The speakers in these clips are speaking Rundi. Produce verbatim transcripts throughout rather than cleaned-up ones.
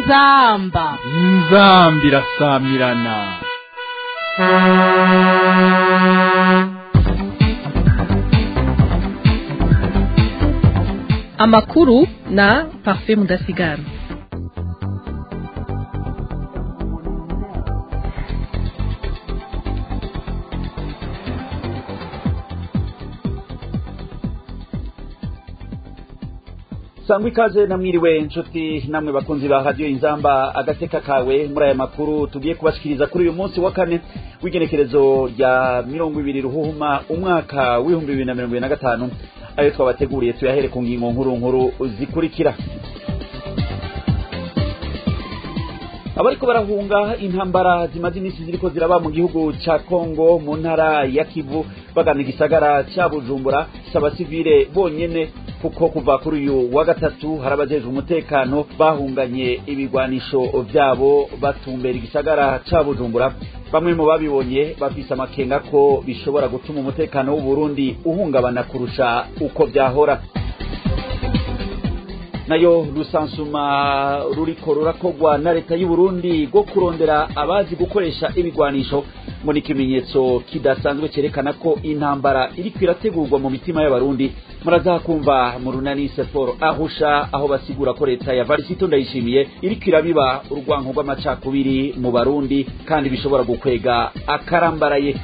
inzamba inzambi irasamirana. Amakuru na Parfait Mudasigara. Sangwa ikaze namwiriwe inshuti namwe bakunzi ba radio Inzamba agateka kawe muri aya makuru tugiye kubashikiriza kuri uyu munsi wa kane w'igenekerezo rya mirongo ibiri ruhuhuma umwaka w'ibihumbi bibiri na mirongo ibiri na gatanu. Ayo twabateguriye tuyahere ku ngingo nkuru nkuru zikurikira. Abariko barahunga intambara zimaze imisi ziriko ziraba mu gihugu ca Kongo mu ntara ya Kivu bagana igisagara ca Bujumbura saba civile bonyene kuko kuva kuri uyu wa gatatu harabajejwe umutekano bahunganye ibigwanisho vyabo batumbera igisagara ca Bujumbura. Bamwe mu babibonye bafise amakenga ko bishobora gutuma umutekano w'u Burundi uhungabana kurusha uko vyahora. Nayo rusansuma ruriko rurakogwa na leta y'u Burundi go kurondera abazi gukoresha ibigwanisho ngo ni ikimenyetso kidasanzwe cerekana ko intambara iriko irategurwa mu mitima y'abarundi. Muraza kumva mu runani Seforo ahusha aho basigura ko leta ya Varisito Ndayishimiye iriko irabiba urwanko rw'amacakubiri mu Barundi kandi bishobora gukwega akarambaraye.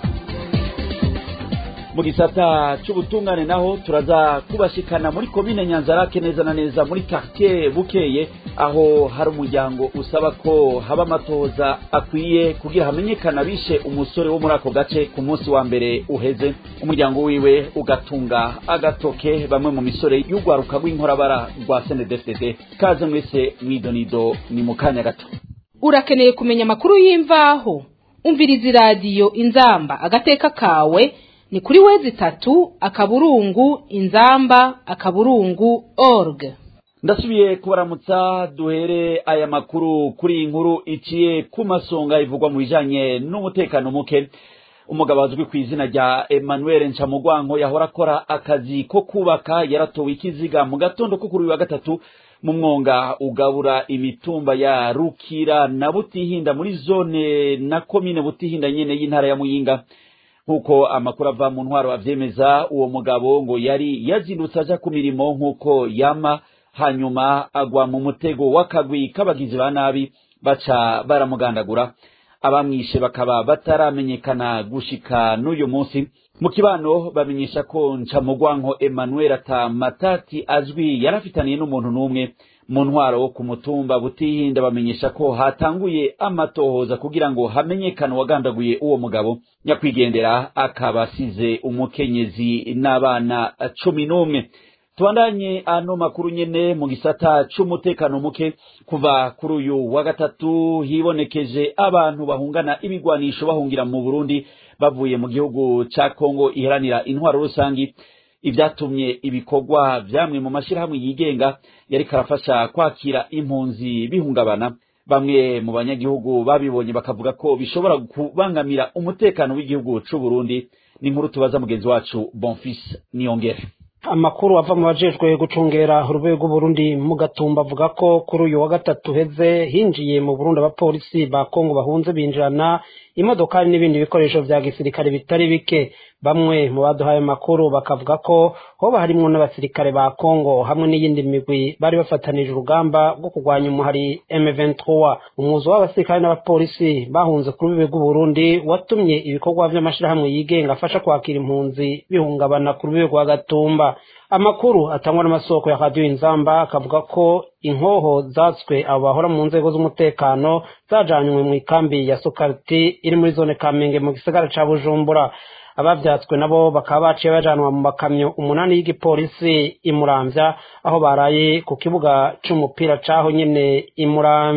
Mu gisata c'ubutungane naho turaza kubashikana muri komine Nyanzarake neza na neza muri quartier Bukeye aho hari umuryango usaba ko haba amatohoza akwiye kugira hamenyekana bishe umusore wo muri ako gace ku munsi wa mbere uheze. Umuryango wiwe ugatunga agatoke bamwe mu misore y'ugwaruka rw'inkorabara rwa S N D F D D. Kaze mwese mwidonido ni mukanya gato. Urakeneye kumenya amakuru y'imvaho umviriza radio Inzamba agateka kawe ni kuri wezi tatu akaburungu inzamba akaburungu org. Ndasubiye kubaramutsa duhere aya makuru kuri inkuru iciye ku masonga ivugwa mu bijanye n'umutekano muke. Umugabo azwi ku izina rya Emmanuel Ncamugwanko yahora akora akazi ko kubaka yaratowe ikiziga mu gatondo ko kuri wa gatatu mu mwonga ugabura imitumba ya Rukira na Butihinda muri zone na komine Butihinda nyene y'intara ya Muyinga. Nkuko amakuru ava mu ntwaro avyemeza uwo mugabo ngo yari yazindutse aja ku mirimo nkuko yama hanyuma agwa mu mutego w'akagwi k'abagizi ba nabi baca baramugandagura. Abamwishe bakaba bataramenyekana gushika n'uyu munsi. Mu kibano bamenyesha ko Ncamugwanko Emmanuel ata matati azwi yarafitaniye n'umuntu n'umwe. Mu ntwaro wo ku mutumba Butihinda bamenyesha ko hatanguye amatohoza kugira ngo hamenyekane wagandaguye uwo mugabo. Nyakwigendera akabasize umukenyezi n'abana cumi n'umwe. Tuandanye ano makuru nyene mu gisata c'umutekano muke. Kuva kuri uyu wa gatatu hibonekeje abantu bahungana ibigwanisho bahungira mu Burundi bavuye mu gihugu ca Kongo iharanira intwaro rusangi. Ivyatumye ibikorwa vyamwe mu mashirahamwe yigenga yari karafasha kwakira impunzi bihungabana. Bamwe mu banyagihugu babibonye bakavuga ko bishobora kubangamira umutekano w'igihugu c'u Burundi. Ni inkuru tubaza mugenzi wacu Bonfils Niyongere. Amakuru ava mu bajejwe gucungera urwego Burundi mu Gatumba avuga ko kuri uyu wa gatatu heze hinjiye mu Burundi abapolisi ba Kongo bahunze binjirana imodoka n'ibindi bikoresho vya gisirikare bitari bike. Bamwe mu baduhaye makuru bakavuga ko hoba harimwo n'abasirikare ba Kongo hamwe n'iyindi migwi bari bafatanije urugamba rwo kurwanya umuhari M vingt-trois. Umuzo w'abasirikare n'abapolisi bahunze kuri rwego Burundi watumye ibikorwa vy'amashirahamwe yigenga afasha kwakira impunzi bihungabana kuri rwego wa Gatumba. Amakuru atangwa n'amasoko ya Radio Inzamba akavuga ko inkoho zatswe abo bahora mu nzego z'umutekano zajanywe mu ikambi ya Sokarti iri muri zone Kamenge mu gisagara ca Bujumbura. Abavyatswe nabo bakaba baciye bajanwa mu makamyo umunani y'igipolisi imuramvya aho baraye ku kibuga c'umupira caho nyene imuramvya.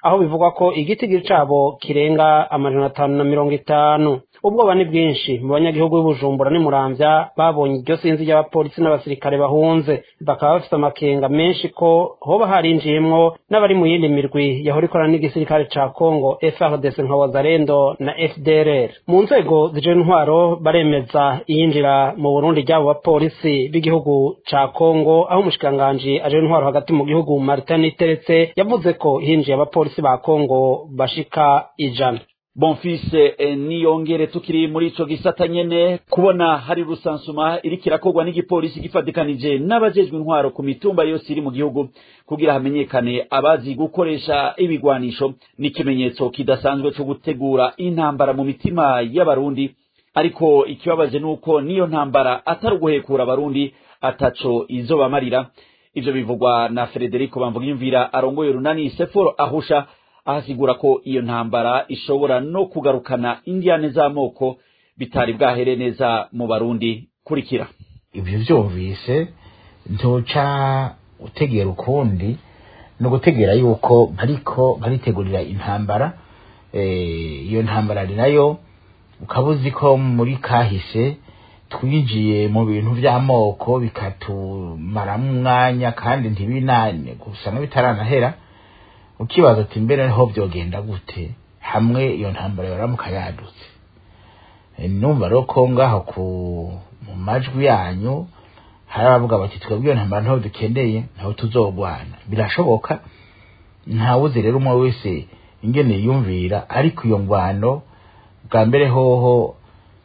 aho bivugwa ko igitigiri cabo kirenga amajana atanu na mirongo itanu. Ubwoba ni bwinshi mu banyagihugu b'Ubujumbura ni Muramvya babonye iryo sinzi ry'abapolisi n'abasirikare bahunze, bakaba bafite amakenga menshi ko hoba harinjiyemwo n'abari mu yindi mirwi yahora ikorana n'igisirikare ca Congo F A R D C nka Wazalendo na F D L R. Mu nzego zije intwaro baremeza iyinjira mu Burundi ry'abo bapolisi b'igihugu ca Congo, aho umushikiranganji aje intwaro hagati mu gihugu Martin Teretse yavuze ko hinjiye abapolisi ba Congo bashika ijana. Bonfise eh, niyongere tukiri muri ico gisata nyene kubona hari rusansuma iriko irakorwa n'igipolisi gifadikanije n'abajejwe intwaro ku mitumba yose iri mu gihugu kugira hamenyekane abazi gukoresha ibigwanisho n'ikimenyetso kidasanzwe cyo gutegura intambara mu mitima y'abarundi. Ariko ikibabaje nuko niyo ntambara atari guhekura abarundi ataco izobamarira. Ivyo bivugwa na Frederico Bamvugimvira arongoye runani Seforo Ahusha, ahasigura ko iyo ntambara ishobora no kugarukana indiane z'amoko bitari bwahere neza mu Barundi. Kurikira. Ivyo vyumvise ntoca utegera ukundi no gutegera yuko ariko baritegurira intambara. Eh, iyo ntambara ari nayo ukabuzi ko muri kahise twinjiye mu bintu by'amoko bikatumara mu mwanya kandi ntibinane gusa n'ibitaranahera. Ukibaza ati mbere ho byogenda gute hamwe iyo ntambara yaramuka yadutse. E, numva roko ngaho ku mu majwi yanyu harabavuga bati twebwe iyo ntambara ntaho dukeneye ntaho tuzogwana. Birashoboka ntawuze rero umwe wese ingene yumvira, ariko iyo ngwano bwa mbere hoho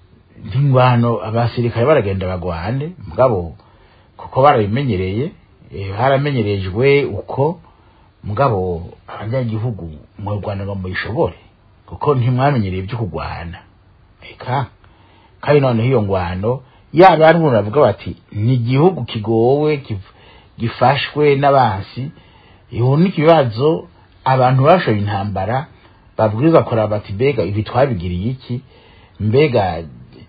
ngwano abasirikare baragenda bagwane mugabo kuko barabimenyereye. E, haramenyerejwe uko mugabo abanyagihugu mu Rwanda ngo muyishobore kuko ntimwamenyereye byo kugwana. Eka kandi none hiyo ngwano yaba ari umuntu avuga bati ni igihugu kigowe gifashwe n'abansi, iho ni kibazo abantu bashoye intambara babwirizwa kora bati bega ibi twabigiriye iki, mbega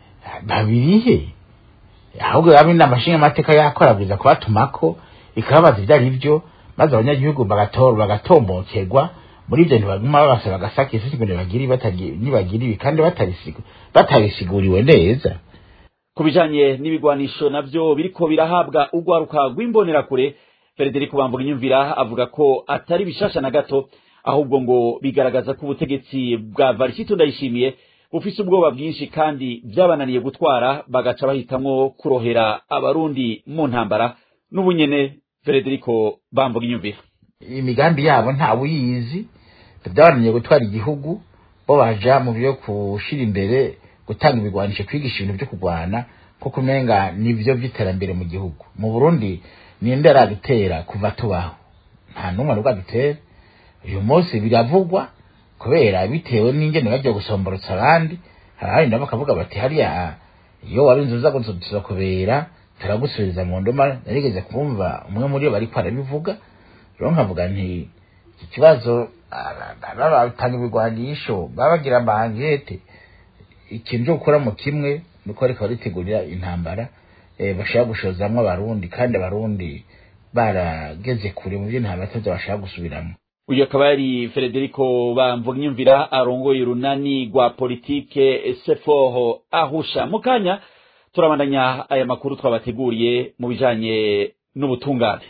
babirihe, ahubwo yabe n'amashinga amateka yakora bwiza kubatumako ikabaza ibyari byo maze abanyagihugu bagatora bagatombokerwa muri ibyo ntibaguma babasaba bagasakisa ngo nibagiri batagiye nibagiri kandi batarisigo batarisiguriwe neza. Kubijanye n'ibigwanisho navyo biriko birahabwa ugwaruka rw'imbonera kure, Frederico Bamvugimvira avuga ko atari bishasha na gato, ahubwo ngo bigaragaza ko ubutegetsi bwa Varisito Ndayishimiye bufise ubwoba bwinshi kandi byabananiye gutwara bagaca bahitamwo kurohera abarundi mu ntambara. N'ubunyene Frederico Bamvugimvira imigambi yabo nta buyizi, byabananiye gutwara igihugu bo baja mu byo kushira imbere gutanga ibigwanisho kwigisha ibintu byo kugwana ko kumenga nivyo vyiterambere mu gihugu. Mu Burundi ni ndera gutera kuva tubaho nta numwe rwa gutera. Uyu munsi biravugwa kubera bitewe n'ingene bajya gusomborotsa abandi, hari nabo bakavuga bati hariya iyo wabinzuza gutuza kubera taragusubiza mu ndoma. Narigeze kumva umwe muri bo bari kwarabivuga, rero nkavuga nti iki kibazo abatanga ibigwanisho babagira amangete ikintu ukora mu kimwe nuko ariko baritegurira intambara e, bashaka gushozamwe abarundi kandi abarundi barageze kure mu byo ntabataza bashaka gusubiramo. Uyu akaba yari Frederico Bamvugimvira arongoye urunani rwa politike Seforo Ahusha. Mukanya turabandanya aya makuru twabateguriye mu bijanye n'ubutungane.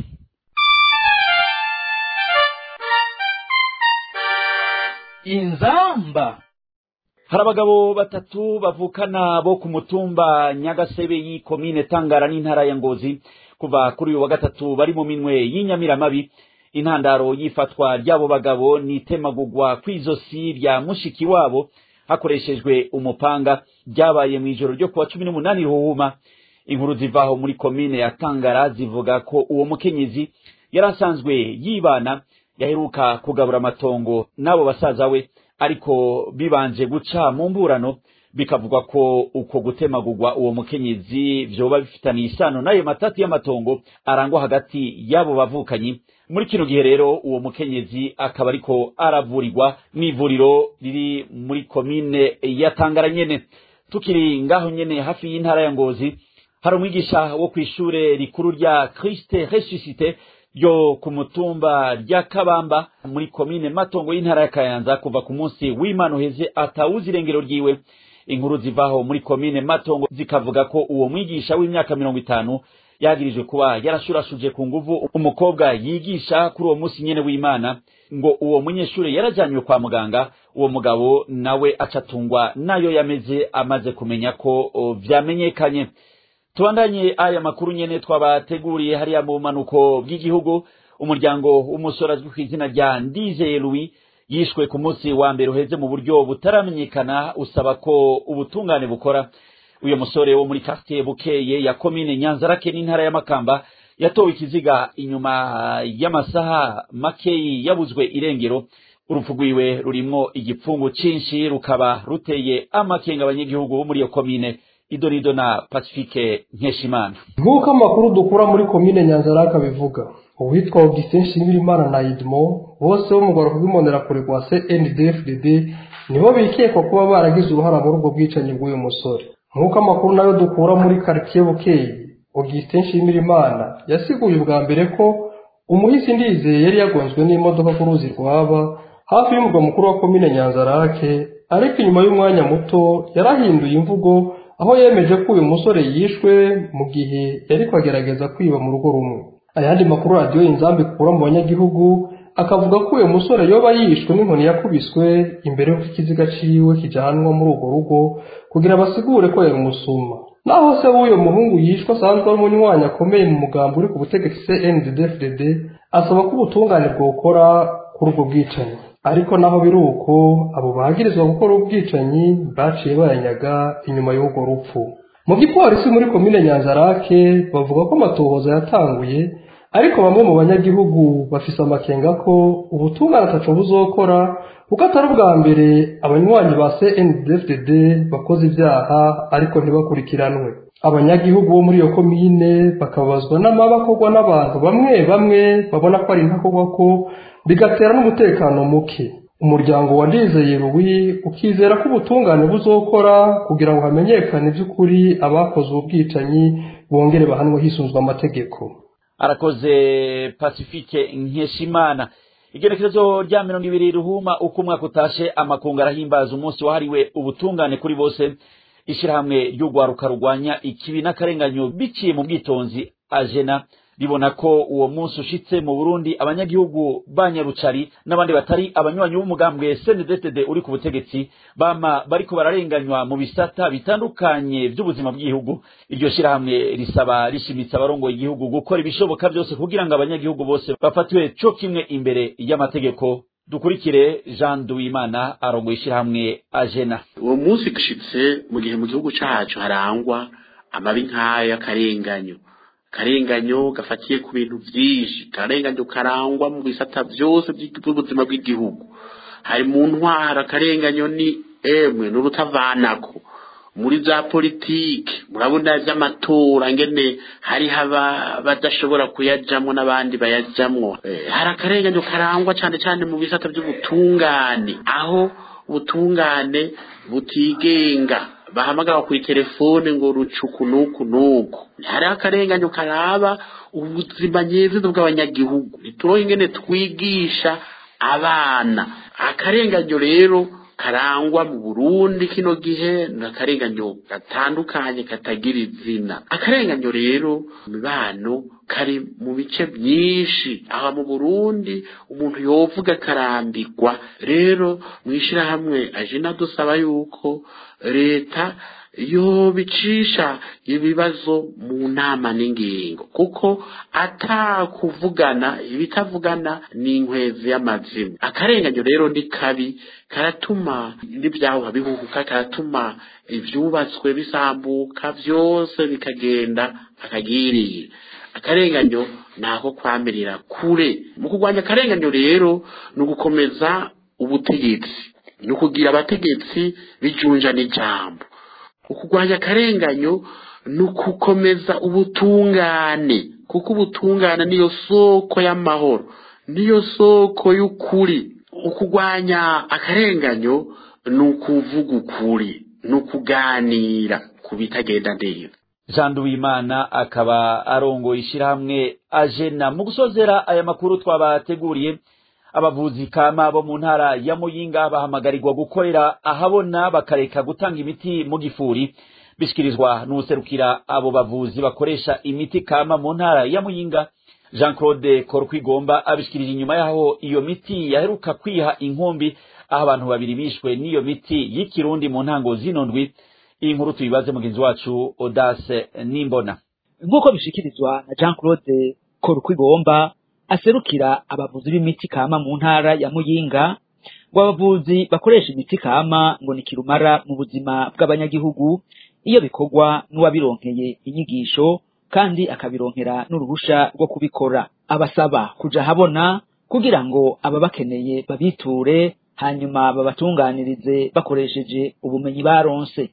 Inzamba. Hari abagabo batatu bavukana bo ku mutumba Nyagasebe y'ikomine Tangara n'intara ya Ngozi kuva kuri uyu wa gatatu bari mu minwe y'inyamiramabi. Intandaro yifatwa ryabo bagabo ni temagugwa kwizosi rya mushiki wabo hakoreshejwe umupanga ryabaye mu ijoro ryo kuwa cumi n'umunani Ruhuma. Inkuru zivaho muri komine ya Tangara zivuga ko uwo mukenyezi yarasanzwe yibana yaheruka kugabura amatongo nabo basaza we, ariko bibanje guca mu mburano bikavugwa ko uko gutemagurwa uwo mukenyezi vyoba bifitaniye isano nayo matati y'amatongo arangwa hagati yabo bavukanyi. Muri kino gihe rero uwo mukenyezi akaba ariko aravurirwa n'ivuriro riri muri komine ya Tangara nyene. Tukiri ngaho nyene hafi y'intara ya Ngozi, hari umwigisha wo kwishure rikuru rya Christ Ressuscité yo ku mutumba rya Kabamba muri komine Matongo y'intara ya Kayanza kuva ku munsi w'Imana uheze atawuzi irengero ryiwe. Inkuru zivaho muri komine Matongo zikavuga ko uwo mwigisha w'imyaka mirongo itanu yagirijwe kuba yarashurashuje ku nguvu umukobwa yigisha kuri uwo munsi nyene w'Imana, ngo uwo munyeshure yarajanywe kwa muganga. Uwo mugabo nawe acatungwa nayo yameze amaze kumenya ko vyamenyekanye. Tubandanye aya makuru nyene twabateguriye hariya mu manuko bw'igihugu. Umuryango w'umusore azwi kw'izina rya Ndizeye Louis yishwe ku munsi wa mbere uheze mu buryo butaramenyekana, usaba ko ubutungane bukora. Uyo musore wo muri quartier Bukeye ya komine Nyanzarake n'intara ya Makamba yatowe ikiziga inyuma y'amasaha makeyi yabuzwe irengero. Urupfu rwiwe rurimwo igipfungu cinshi, rukaba ruteye amakenga abanyagihugu bo muri iyo komine. Idorido na Pacifique Nkeshimana. Nk'uko amakuru dukura muri komine Nyanzarake bivuga, uwitwa Augustin Nshimirimana na Idmo bose bo mu rwego rw'imonera kure rwa C N D F D D nibo bikekwa kuba baragize uruhara muri ubwo bwicanyi bw'uyu musore. Nk'uko amakuru nayo dukura muri quartier Bukeye, Augustin Nshimirimana yasiguye ubwa mbere ko umuhisi Ndizeye yari yagonzwe n'imodoka ku ruzi rwaba hafi y'umurwa mukuru wa komine Nyanzarake, ariko inyuma y'umwanya muto yarahinduye imvugo aho yemeje ko uyu musore yishwe mu gihe yari kwagerageza kwiba mu rugo rumwe. Ayandi makuru radio Inzambi kura mu banyagihugu akavuga ko uyu musore yoba yishwe n'inkoni yakubiswe imbere y'uko ikiziga ciwe kijanwa muri urwo rugo kugira basigure ko yari umusuma. Naho se w'uyo muhungu yishwe asanzwe ari umunywanyi akomeye mu mugambi uri ku butegetsi C N D F D D asaba ko ubutungane bwokora kuri ubwo bwicanyi. Ariko naho biruko abo bagirizwa gukora ubwicanyi baciye bayanyaga inyuma y'urwo rupfu. Mu gipolisi muri komine Nyanzarake bavuga ko amatohoza yatanguye, ariko bamwe mu banyagihugu bafise amakenga ko ubutungane ataco buzokora kuko atari ubwa mbere abanywanyi ba C N D F D D bakoze ibyaha ariko ntibakurikiranwe. Abanyagihugu bo muri iyo komine bakabazwa n'amabakorwa n'abantu bamwe bamwe babona ko ari ntakorwa ko bigatera n'umutekano muke. Umuryango wa Ndizeye Louis ukizera ko ubutungane buzokora kugira ngo hamenyekane by'ukuri abakoze ubwicanyi bongere bahanwe hisunzwe amategeko. Arakoze Pacifique Nkeshimana. Igerekezo rya mirongo ibiri ruhuma uko umwaka utashe amakungu arahimbaza umunsi wahariwe ubutungane kuri bose. Ishirahamwe ry'ugwaruka rugwanya ikibi n'akarenganyo biciye mu bwitonzi Ajena ribona ko uwo munsi ushitse mu Burundi abanyagihugu banyarucari n'abandi batari abanywanyi b'umugambwe C N D F D D uri ku butegetsi bama bariko bararenganywa mu bisata bitandukanye by'ubuzima bw'igihugu. Iryo shirahamwe risaba rishimitsa abarongo igihugu gukora ibishoboka byose kugira ngo abanyagihugu bose bafatiwe cyo kimwe imbere y'amategeko. Dukurikire Jean Duwimana arongo ishirahamwe Ajena. Uwo munsi gishitse mu gihe mu gihugu cyacu harangwa amabi nk'aya karenganyo karenganyo gafatiye ku bintu byinshi, karenganyo karangwa mu bisata byose by'ubuzima bw'igihugu. Hari mu ntwara karenganyo ni emwe n'urutavanako muri za politike, murabona by'amatora ngene hari haba badashobora kuyajamwo n'abandi bayajamwo. E, hari akarenganyo karangwa cyane cyane mu bisata by'ubutungane, aho ubutungane butigenga bahamagara kuri telefone ngo rucuku nuku nuku. Hari akarenganyo karaba ubuzima nyezizo bw'abanyagihugu, nituroye ingene twigisha abana. Akarenganyo rero karangwa mu Burundi kino gihe n'akarenganyo gatandukanye katagira izina. Akarenganyo rero mibano kari mu bice byinshi, aha mu Burundi umuntu yovuga karambirwa. Rero mwishira hamwe Ajena dusaba yuko leta yo bicisha ibibazo mu nama n'ingingo, kuko atakuvugana ibitavugana ni inkwezi y'amazima. Akarenganyo rero ndi kabi, karatuma n'ibyaho bihuhuka, karatuma ivyubatswe bisambuka byose bikagenda akagirira. Akarenganyo nako kwamirira kure. Mu kugwanya akarenganyo rero no gukomeza ubutegetsi, no kugira abategetsi bijunja n'ijambo. Ukugwanya akarenganyo nukukomeza ubutungane, kuko ubutungane niyo soko y'amahoro, niyo soko y'ukuri. Ukugwanya akarenganyo nukuvuga ukuri, nukuganira kubitagenda neza. Jean Duwimana akaba arongoye ishirahamwe Ajena. Mu gusozera aya makuru twabateguriye, abavuzi kama bo mu ntara ya Muyinga bahamagarirwa gukorera ahabona bakareka gutanga imiti mu gifuri. Bishikirizwa n'userukira abo bavuzi bakoresha imiti kama mu ntara ya Muyinga, Jean Claude Korukwigomba, abishikirije inyuma yaho iyo miti yaheruka kwiha inkombi aho abantu babiri bishwe n'iyo miti y'ikirundi mu ntango zino ndwi. Iyi nkuru tuyibaze mugenzi wacu Audace Nimbona. Nk'uko bishikirizwa na Jean Claude Korukwigomba aserukira abavuzi b'imiti kama mu ntara ya Muyinga, ngo abavuzi bakoresha imiti kama ngo ni kirumara mu buzima bw'abanyagihugu iyo bikorwa n'uwabironkeye inyigisho kandi akabironkera n'uruhusha rwo kubikora. Abasaba kuja habona kugira ngo ababakeneye babiture hanyuma babatunganirize bakoresheje ubumenyi baronse.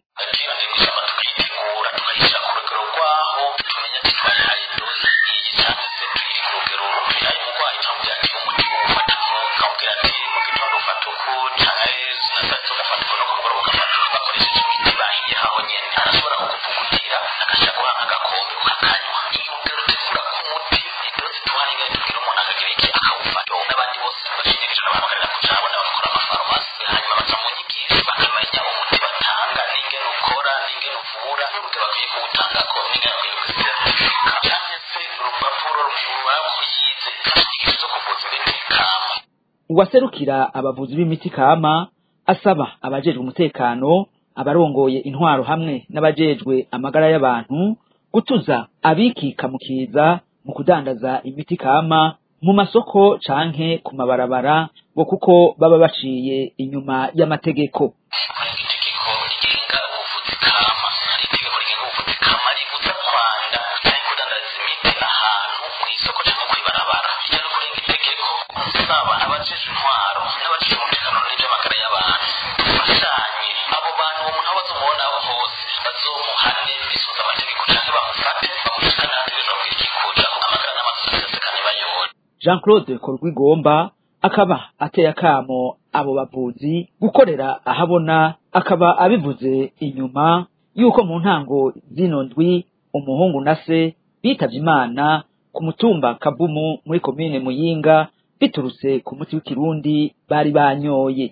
Uwaserukira abavuzi b'imiti kama asaba abajejwe umutekano, abarongoye intwaro hamwe n'abajejwe amagara y'abantu gutuza abikika mukiza mu kudandaza imiti kama mu masoko canke ku mabarabara, ngo kuko baba baciye inyuma y'amategeko. Jean Claude Korukwigomba akaba ateye akamo abo bavuzi gukorera ahabona, akaba abivuze inyuma yuko mu ntango zino ndwi umuhungu na se bitavye Imana ku mutumba Kavumu muri komine Muyinga biturutse ku muti w'ikirundi bari banyoye.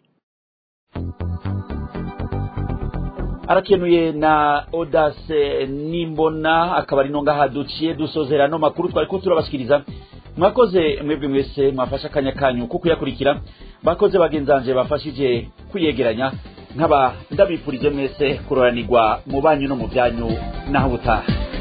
Arakenuye na Audace Nimbona. Akaba ari nonga haduciye dusozera no makuru twari ko turabashikiriza. Mwakoze mwebwe mwese mwafasha kanya kanyu kuko yakurikira, bakoze bagenzanje bafashije kuyegeranya, nkaba ndabipurije mwese kuroranirwa mu banyu no mu byanyu naho butaha.